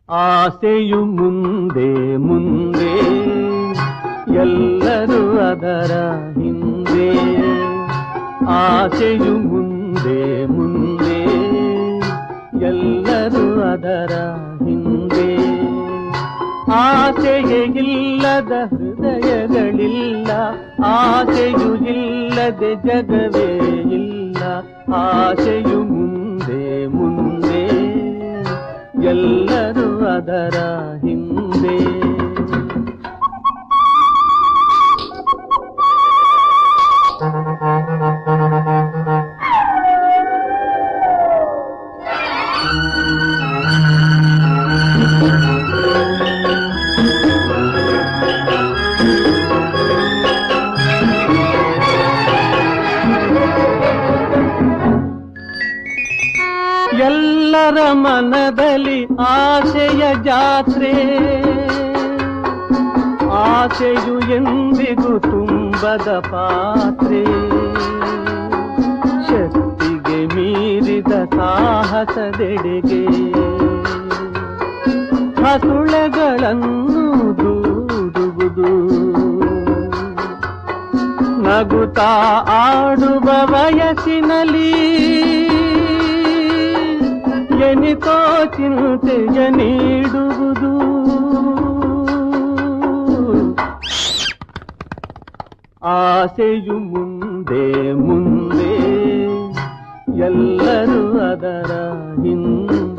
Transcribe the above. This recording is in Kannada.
ಆಸೆಯು ಮುಂದೆ ಮುಂದೆ ಎಲ್ಲರೂ ಅದರ ಹಿಂದೆ. ಆಸೆಯು ಮುಂದೆ ಮುಂದೆ ಎಲ್ಲರೂ ಅದರ ಹಿಂದೆ. ಆಸೆಯೇ ಇಲ್ಲದ ಹೃದಯಗಳಿಲ್ಲ, ಆಸೆಯು ಇಲ್ಲದೆ ಜಗವೇ ಇಲ್ಲ. ಆಸೆಯು ಮುಂದೆ ಮುಂದೆ ಎಲ್ಲರೂ ಅದರ ಹಿಂದೆ. ಎಲ್ಲರ ಮನದಲ್ಲಿ ಆಸೆಯ ಜಾತ್ರೆ, ಆಸೆಯು ಎಂದಿಗೂ ತುಂಬದ ಪಾತ್ರೆ. ಶಕ್ತಿಗೆ ಮೀರಿದ ಸಾಹಸದೆಡೆಗೆ ಹಸುಳೆಗಳನ್ನು ದೂಡುವುದು. ನಗುತ್ತಾ ಆಡುವ ವಯಸ್ಸಿನಲ್ಲಿ ಎನಿತೋ ಚಿಂತೆಯ ನೀಡುವುದು. ಆಸೆಯು ಮುಂದೆ ಮುಂದೆ ಎಲ್ಲರೂ ಅದರ ಹಿಂದೆ.